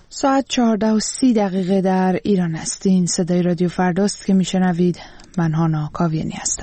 ساعت 14:30 در ایران است. این صدای رادیو فرداست که میشنوید. من هانا کاویانی هستم.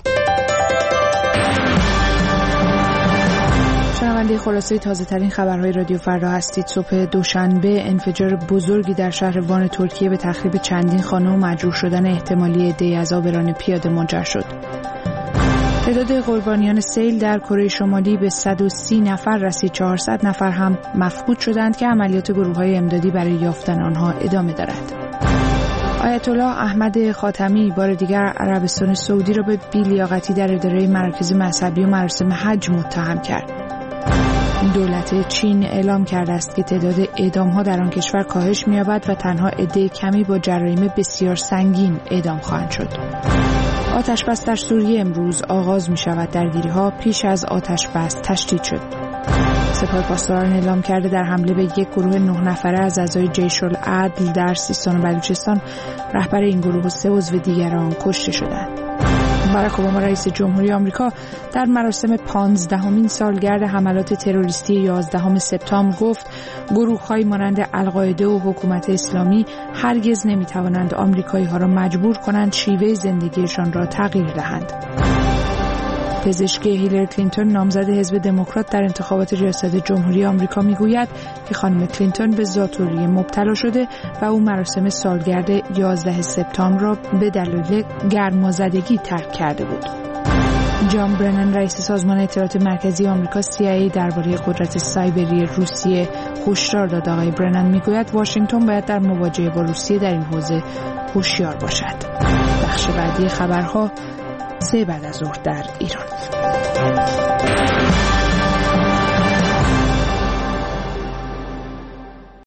شنونده خلاصه تازه ترین خبرهای رادیو فردا هستید. صبح دوشنبه انفجار بزرگی در شهر وان ترکیه به تخریب چندین خانه و مجروح شدن احتمالی عده‌ای از آبران پیاده منجر شد. تعداد قربانیان سیل در کره شمالی به 130 نفر رسید. 400 نفر هم مفقود شدند که عملیات گروه‌های امدادی برای یافتن آنها ادامه دارد. آیت الله احمد خاتمی بار دیگر عربستان سعودی را به بی‌لیاقتی در اداره مراکز مذهبی و مراسم حج متهم کرد. دولت چین اعلام کرده است که تعداد اعدام‌ها در آن کشور کاهش می‌یابد و تنها عده کمی با جرایم بسیار سنگین اعدام خواهند شد. آتش‌بس در سوریه امروز آغاز می‌شود. درگیری‌ها پیش از آتش‌بس تشدید شد. سپاه پاسداران اعلام کرده در حمله به یک گروه 9 نفره از اعضای جیش العدل در سیستان و بلوچستان رهبر این گروه و 3 عضو دیگر آن کشته شدند. باراک اوباما رئیس جمهوری آمریکا در مراسم 15مین سالگرد حملات تروریستی 11 سپتامبر گفت گروه‌هایی مانند القاعده و حکومت اسلامی هرگز نمی‌توانند آمریکایی‌ها را مجبور کنند شیوه زندگیشان را تغییر دهند. پزشک هیلاری کلینتون نامزد حزب دموکرات در انتخابات ریاست جمهوری آمریکا میگوید که خانم کلینتون به ذات‌الریه مبتلا شده و او مراسم سالگرد 11 سپتامبر را به دلیل گرمازدگی ترک کرده بود. جان برنن رئیس سازمان اطلاعات مرکزی آمریکا CIA درباره قدرت سایبری روسیه هشدار داد. آقای برنن میگوید واشنگتن باید در مواجهه با روسیه در این حوزه هوشیار باشد. بخش بعدی خبرها 3 بعد از ظهر در ایران.